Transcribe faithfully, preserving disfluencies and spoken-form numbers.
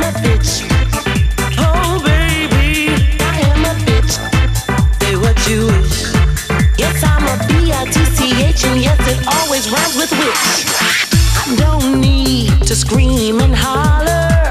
a bitch. Oh baby, I am a bitch. Say what you wish. Yes, I'm a B I T C H, and yes, it always rhymes with witch. I don't need to scream and holler.